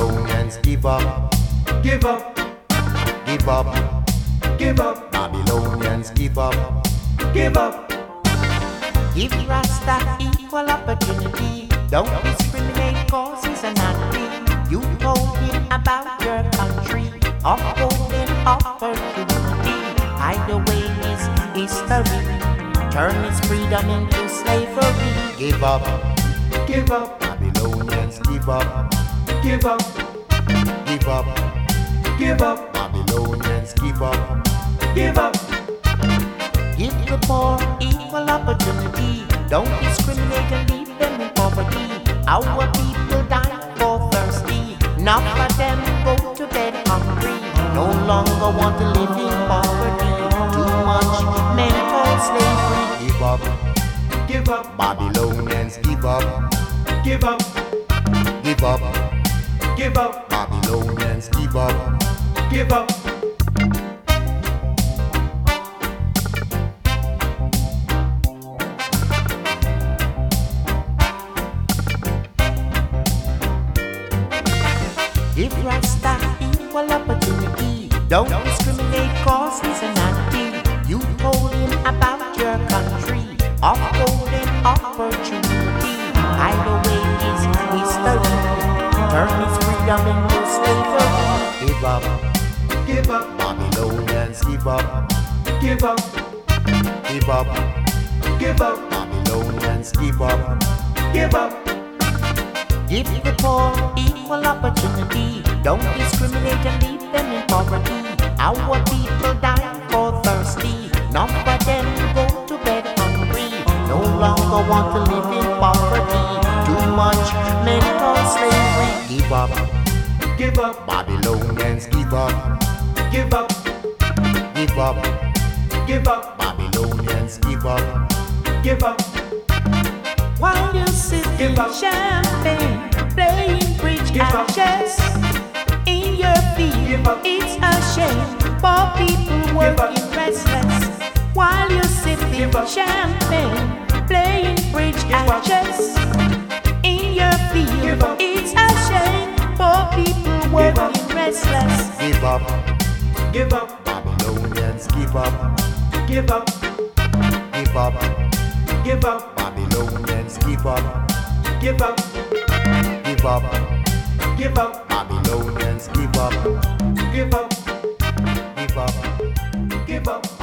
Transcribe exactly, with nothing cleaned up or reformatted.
Babylonians give up, Give up, give up. give up, Babylonians give up. give up. Give Rasta equal opportunity. Don't discriminate cause he's an anti. You told him about your country, upholding opportunity. Hide away his history, turn his freedom into slavery. Give up, Give up, Babylonians give up, give up, give up. give up, Babylonians give up. give up. Give the poor equal opportunity. Don't discriminate and leave them in poverty. Our people die for thirsty. None of them go to bed hungry. No longer want to live in poverty. Too much mental slavery. Give up, Give up, Babylonians give up, give up, give up. give up, Babylonians give up. give up. Give Rasta equal opportunity. Don't discriminate cause he's an anti. You told him about your country, upholding opportunity. Hide away his history, turn his freedom into slavery. Give up, Give up, Babylonians give up, give up, give up. give up, Babylonians give up. give up. Give the poor equal opportunity. Don't discriminate and leave them in poverty. Our people die for thirsty. None of them go to bed hungry. No longer want to live in poverty. Too much mental slavery. Give up, Give up, Babylonians give up, give up, give up. give up, Babylonians give up. give up. While you sip Give up. champagne, playing bridge Give and up. chess in your field, Give up. it's a shame for people Give up. working restless. While you sipping Give up. champagne, playing bridge and up. chess in your field, Give up. it's a shame for people Give up. working restless. Give up, Give up, Babylonians give up, give up, give up. give up, Babylonians give up, give up, give up. give up, Babylonians give up, give up, give up. give up.